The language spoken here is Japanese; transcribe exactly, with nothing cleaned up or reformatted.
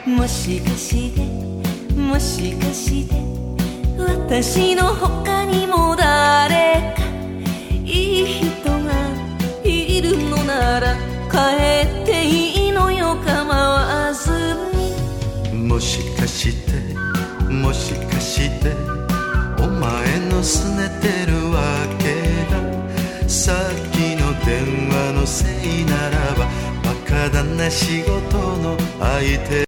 もしかしてもしかして私の他にも誰かいい人がいるのなら帰っていいのよ構わずに。 もしかしてもしかしてお前のすねてるわけだ。さっきの電話のせいならばバカだな仕事の相手